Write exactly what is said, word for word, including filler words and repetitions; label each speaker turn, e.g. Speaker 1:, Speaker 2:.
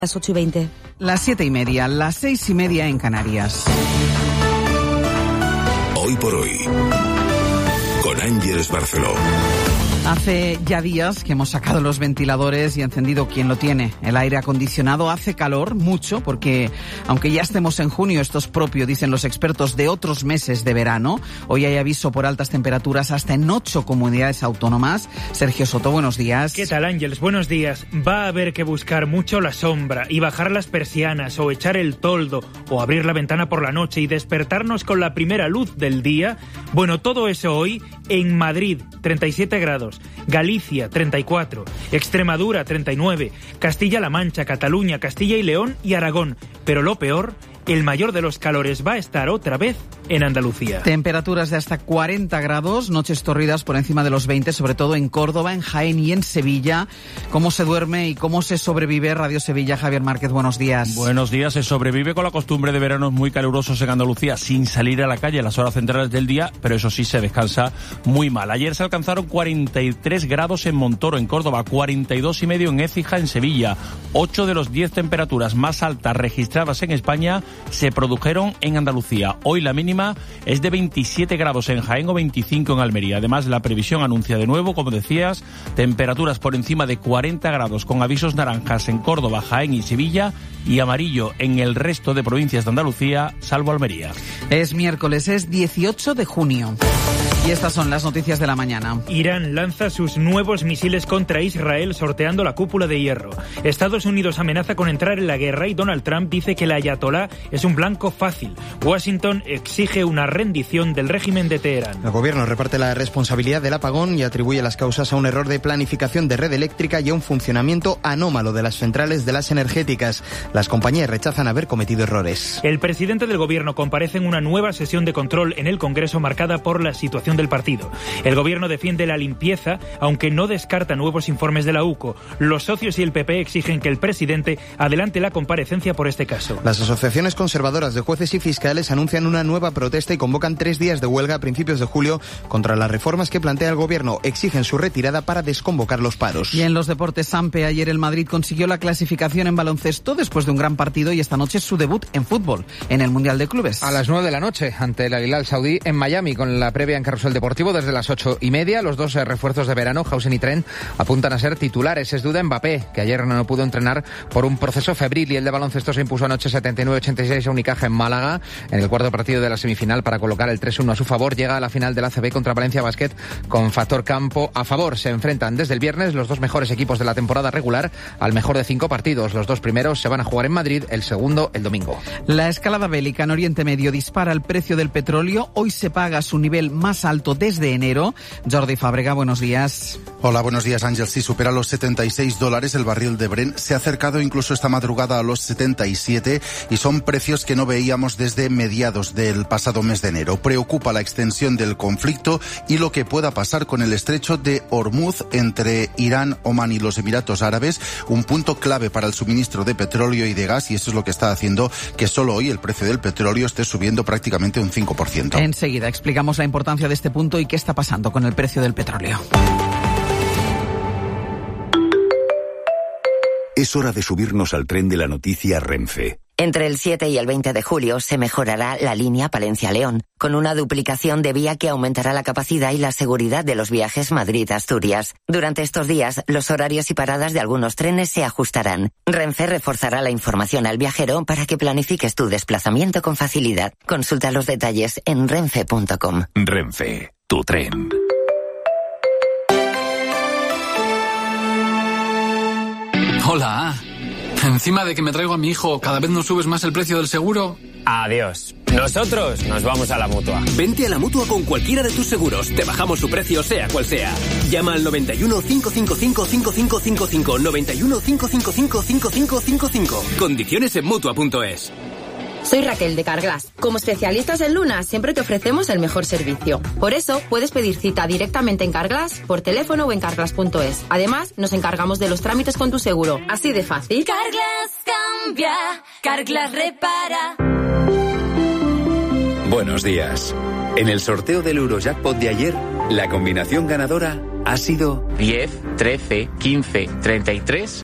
Speaker 1: Las ocho y veinte.
Speaker 2: Las siete y media, las seis y media en Canarias.
Speaker 3: Hoy por hoy, con Ángeles Barceló.
Speaker 2: Hace ya días que hemos sacado los ventiladores y encendido quien lo tiene. El aire acondicionado hace calor, mucho, porque aunque ya estemos en junio, esto es propio, dicen los expertos, de otros meses de verano. Hoy hay aviso por altas temperaturas hasta en ocho comunidades autónomas. Sergio Soto, buenos días.
Speaker 4: ¿Qué tal, Ángeles? Buenos días. Va a haber que buscar mucho la sombra y bajar las persianas o echar el toldo o abrir la ventana por la noche y despertarnos con la primera luz del día. Bueno, todo eso hoy en Madrid, treinta y siete grados. Galicia, treinta y cuatro, Extremadura, treinta y nueve, Castilla-La Mancha, Cataluña, Castilla y León y Aragón. Pero lo peor, el mayor de los calores va a estar otra vez en Andalucía.
Speaker 2: Temperaturas de hasta cuarenta grados, noches torridas por encima de los veinte, sobre todo en Córdoba, en Jaén y en Sevilla. ¿Cómo se duerme y cómo se sobrevive? Radio Sevilla, Javier Márquez, buenos días.
Speaker 5: Buenos días. Se sobrevive con la costumbre de veranos muy calurosos en Andalucía, sin salir a la calle a las horas centrales del día, pero eso sí, se descansa muy mal. Ayer se alcanzaron cuarenta y tres grados en Montoro, en Córdoba, cuarenta y dos y medio en Écija, en Sevilla. ocho de los diez temperaturas más altas registradas en España se produjeron en Andalucía. Hoy la mínima es de veintisiete grados en Jaén o veinticinco en Almería. Además, la previsión anuncia de nuevo, como decías, temperaturas por encima de cuarenta grados con avisos naranjas en Córdoba, Jaén y Sevilla y amarillo en el resto de provincias de Andalucía, salvo Almería.
Speaker 2: Es miércoles, es dieciocho de junio. Y estas son las noticias de la mañana.
Speaker 4: Irán lanza sus nuevos misiles contra Israel sorteando la cúpula de hierro. Estados Unidos amenaza con entrar en la guerra y Donald Trump dice que el ayatolá es un blanco fácil. Washington exige una rendición del régimen de Teherán.
Speaker 6: El gobierno reparte la responsabilidad del apagón y atribuye las causas a un error de planificación de red eléctrica y a un funcionamiento anómalo de las centrales de las energéticas. Las compañías rechazan haber cometido errores.
Speaker 4: El presidente del gobierno comparece en una nueva sesión de control en el Congreso marcada por la situación del partido. El gobierno defiende la limpieza, aunque no descarta nuevos informes de la U C O. Los socios y el P P exigen que el presidente adelante la comparecencia por este caso.
Speaker 6: Las asociaciones conservadoras de jueces y fiscales anuncian una nueva protesta y convocan tres días de huelga a principios de julio contra las reformas que plantea el gobierno. Exigen su retirada para desconvocar los paros.
Speaker 2: Y en los deportes, Sampe, ayer el Madrid consiguió la clasificación en baloncesto después de un gran partido y esta noche su debut en fútbol en el Mundial de Clubes.
Speaker 7: A las nueve de la noche ante el Al Hilal Saudí en Miami con la previa en Carrusel Deportivo desde las ocho y media. Los dos refuerzos de verano, Hausen y Trent, apuntan a ser titulares. Es duda Mbappé, que ayer no pudo entrenar por un proceso febril, y el de baloncesto se impuso anoche setenta y nueve a ochenta y seis a Unicaja en Málaga en el cuarto partido de la semifinal para colocar el tres uno a su favor. Llega a la final del A C B contra Valencia Basket con factor campo a favor. Se enfrentan desde el viernes los dos mejores equipos de la temporada regular al mejor de cinco partidos. Los dos primeros se van a jugar en Madrid, el segundo el domingo.
Speaker 2: La escalada bélica en Oriente Medio dispara el precio del petróleo. Hoy se paga a su nivel más alto desde enero. Jordi Fábrega, buenos días.
Speaker 8: Hola, buenos días, Ángel. Sí, supera los setenta y seis dólares el barril de Brent. Se ha acercado incluso esta madrugada a los setenta y siete y son precios que no veíamos desde mediados del pasado mes de enero. Preocupa la extensión del conflicto y lo que pueda pasar con el estrecho de Hormuz entre Irán, Omán y los Emiratos Árabes, un punto clave para el suministro de petróleo y de gas, y eso es lo que está haciendo que solo hoy el precio del petróleo esté subiendo prácticamente un cinco por ciento.
Speaker 2: Enseguida explicamos la importancia de este punto y qué está pasando con el precio del petróleo.
Speaker 3: Es hora de subirnos al tren de la noticia Renfe.
Speaker 9: Entre el siete y el veinte de julio se mejorará la línea Palencia-León, con una duplicación de vía que aumentará la capacidad y la seguridad de los viajes Madrid-Asturias. Durante estos días, los horarios y paradas de algunos trenes se ajustarán. Renfe reforzará la información al viajero para que planifiques tu desplazamiento con facilidad. Consulta los detalles en renfe punto com.
Speaker 3: Renfe, tu tren.
Speaker 10: Hola. Encima de que me traigo a mi hijo, ¿cada vez nos subes más el precio del seguro?
Speaker 11: Adiós. Nosotros nos vamos a la Mutua.
Speaker 12: Vente a la Mutua con cualquiera de tus seguros. Te bajamos su precio, sea cual sea. Llama al noventa y uno, cinco cinco cinco, cinco cinco cinco cinco. noventa y uno, cinco cinco cinco, cinco cinco cinco cinco. Condiciones en Mutua punto es.
Speaker 13: Soy Raquel de Carglass. Como especialistas en Luna, siempre te ofrecemos el mejor servicio. Por eso, puedes pedir cita directamente en Carglass, por teléfono o en carglass punto es. Además, nos encargamos de los trámites con tu seguro. Así de fácil.
Speaker 14: Carglass cambia, Carglass repara.
Speaker 15: Buenos días. En el sorteo del Eurojackpot de ayer, la combinación ganadora ha sido
Speaker 11: diez, trece, quince, treinta y tres